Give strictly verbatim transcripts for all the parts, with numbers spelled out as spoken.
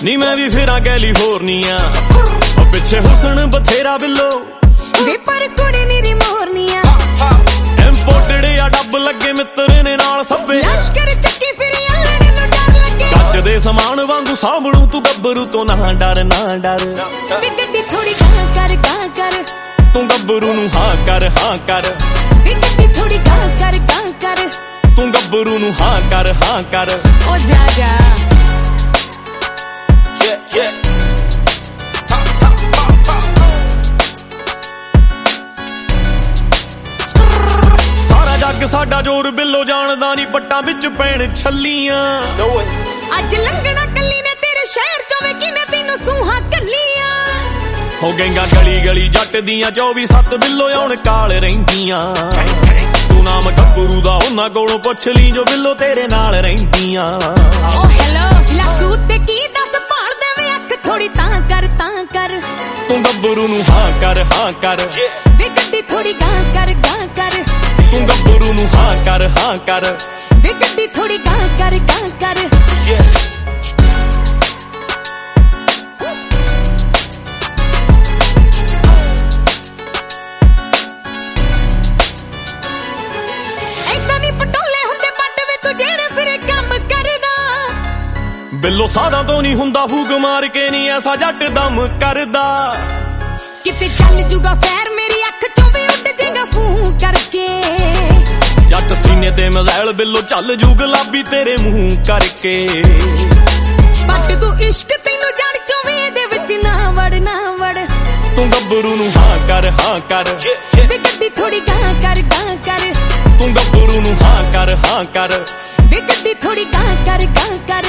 ਨੀ ਮੈਂ ਵੀ ਫੇਰਾਂ ਕੈਲੀਫੋਰਨੀਆ ਪਿੱਛੇ ਹੁਸਨ ਬਥੇਰਾ ਬਿੱਲੋ ਵੇ ਪਰ ਕੁੜੀ ਨੀਰੀ ਮੋਰਨੀਆ ਇੰਪੋਰਟਡ ਆ ਡੱਬ ਲੱਗੇ ਮਿੱਤਰ ਨੇ ਨਾਲ ਸੱਬੇ ਲਸ਼ਕਰ ਚੱਕੀ ਫਿਰੀ ਆਲਣੇ ਨੂੰ ਡਰ ਲੱਗੇ ਕੱਚ ਦੇ ਸਮਾਨ ਵਾਂਗੂ ਸਾਂਭਣੂ ਤੂੰ ਗੱਭਰੂ ਤੋਂ ਨਾ ਡਰ ਨਾ ਡਰ ਵੇ ਗੱਡੀ ਥੋੜੀ ਗਾਂ ਕਰ ਗਾਂ ਕਰ ਤੂੰ ਗੱਭਰੂ ਨੂੰ ਹਾਂ ਕਰ ਹਾਂ ਕਰ ਵੇ ਗੱਡੀ ਥੋੜੀ ਗਾਂ ਕਰ ਗਾਂ ਕਰ ਤੂੰ ਗੱਭਰੂ ਨੂੰ ਹਾਂ ਕਰ ਹਾਂ ਕਰ ਓ ਜਾ ਜਾ yeah yeah ਜੱਗ ਸਾਡਾ ਜੋਰ ਬਿੱਲੋ ਜਾਣਦਾ ਨਹੀਂ ਪੱਟਾਂ ਵਿੱਚ ਪੈਣ ਛੱਲੀਆਂ ਅੱਜ ਲੰਘਣਾ ਕੱਲੀ ਨੇ ਤੇਰੇ ਸ਼ਹਿਰ ਚੋਂ ਵੇ ਕਿਨੇ ਤੈਨੂੰ ਸੂਹਾਂ ਕੱਲੀਆਂ ਹੋ ਗਈਆਂ ਗਲੀ ਗਲੀ ਜੱਟ ਦੀਆਂ ਚੌਵੀ ਸੱਤ ਬਿੱਲੋ ਆਉਣ ਕਾਲ ਰਹਿੰਦੀਆਂ ਤੂੰ ਨਾਮ ਗੱਭਰੂ ਦਾ ਉਹਨਾਂ ਕੋਲੋਂ ਪੁੱਛ ਲਈ ਜੋ ਬਿੱਲੋ ਤੇਰੇ ਨਾਲ ਰਹਿੰਦੀਆਂ ਓ ਹੈਲੋ ਲੱਕੂ ਤੇ ਕੀ ਦੱਸ ਭਾਲ ਦੇਵੇਂ ਅੱਖ ਥੋੜੀ ਤਾਂ ਕਰ ਤਾਂ ਕਰ ਤੂੰ ਗੱਭਰੂ ਨੂੰ ਹਾਂ ਕਰ ਹਾਂ ਕਰ ਵੇ ਗੱਡੀ ਥੋੜੀ ਗਾਂ ਕਰ ਗਾਂ ਕਰ ਤੂੰ ਗੱਭਰੂ ਨੂੰ ਹਾਂ ਕਰ ਹਾਂ ਕਰ ਵੇ ਗੱਡੀ ਥੋੜੀ ਗਾਂ ਕਰ ਗਾਂ ਕਰ ਐਦਾਂ ਨੀ ਪਟੋਲੇ ਹੁੰਦੇ ਪੱਟ ਵੇ ਤੂੰ ਜਿਹੜੇ ਫਿਰ ਕੰਮ ਕਰਦਾ ਬਿੱਲੋ ਸਾਦਾ ਤੋਂ ਨਹੀਂ ਹੁੰਦਾ ਫੂਕ ਮਾਰ ਕੇ ਨਹੀਂ ਐਸਾ ਜੱਟ ਦਮ ਕਰਦਾ ਕਿਤੇ ਚੱਲ ਜੂਗਾ ਫੈਰ ਮੇਰੀ ਅੱਖ ਚੋਂ ਵੀ ਉੱਡ ਜੇਗਾ ਫੂੰ ਕਰਕੇ ਜੱਟ ਸੀਨੇ ਤੇ ਮਜ਼ਾਇਲ ਬਿੱਲੋ ਚੱਲ ਜੂ ਗੁਲਾਬੀ ਤੇਰੇ ਮੂੰਹ ਕਰਕੇ ਬੱਟ ਤੂੰ ਇਸ਼ਕ ਤੈਨੂੰ ਜੜ ਚੋਂ ਵੀ ਇਹਦੇ ਵਿੱਚ ਨਾ ਵੜ ਨਾ ਵੜ ਤੂੰ ਗੱਭਰੂ ਨੂੰ ਹਾਂ ਕਰ ਹਾਂ ਕਰ ਵੇ ਗੱਡੀ ਥੋੜੀ ਗਾਂ ਕਰ ਗਾਂ ਕਰ ਤੂੰ ਗੱਭਰੂ ਨੂੰ ਹਾਂ ਕਰ ਹਾਂ ਕਰ ਵੇ ਗੱਡੀ ਥੋੜੀ ਗਾਂ ਕਰ ਗਾਂ ਕਰ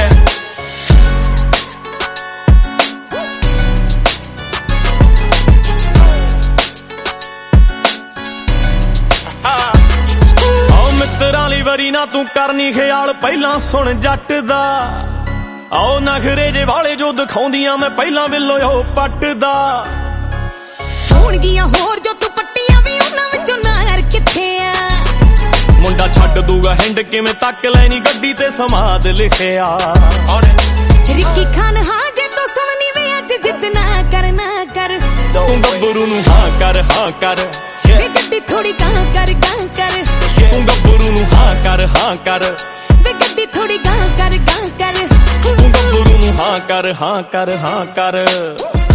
ਵਰੀ ਨਾ ਤੂੰ ਕਰਨੀ ਖਿਆਲ ਪਹਿਲਾਂ ਸੁਣ ਜੱਟ ਦਾ ਆਓ ਨਖਰੇ ਜੇ ਵਾਲੇ ਜੋ ਦਿਖਾਉਂਦੀਆਂ ਮੈਂ ਪਹਿਲਾਂ ਬਿੱਲੋ ਉਹ ਪੱਟਦਾ ਹੋਣਗੀਆਂ ਹੋਰ ਜੋ ਤੂੰ ਪੱਟੀਆਂ ਵੀ ਉਹਨਾਂ ਵਿੱਚੋਂ ਨਾਰ ਕਿੱਥੇ ਆ ਮੁੰਡਾ ਛੱਡ ਦੂਗਾ ਹਿੰਡ ਕਿਵੇਂ ਤੱਕ ਲੈਣੀ ਗੱਡੀ ਤੇ ਸਮਾਦ ਲਿਖਿਆ ਰਿੱਕੀ ਖਾਨ ਹਾਂ ਜੇ ਤੂੰ ਸੁਣਨੀ ਵੇ ਅੱਜ ਜਿੱਦ ਨਾ ਕਰ ਨਾ ਕਰ ਤੂੰ ਗੱਭਰੂ ਨੂੰ ਹਾਂ ਕਰ ਹਾਂ ਕਰ ਵੇ ਗੱਡੀ ਥੋੜੀ ਗਾਂ ਕਰ ਗਾਂ ਕਰ ਤੂੰ ਗੱਭਰੂ ਨੂੰ ਹਾਂ ਕਰ ਹਾਂ ਕਰ ਵੇ ਗੱਡੀ ਥੋੜੀ ਗਾਂ ਕਰ ਗਾਂ ਕਰ ਤੂੰ ਗੱਭਰੂ ਨੂੰ ਹਾਂ ਕਰ ਹਾਂ ਕਰ ਹਾਂ ਕਰ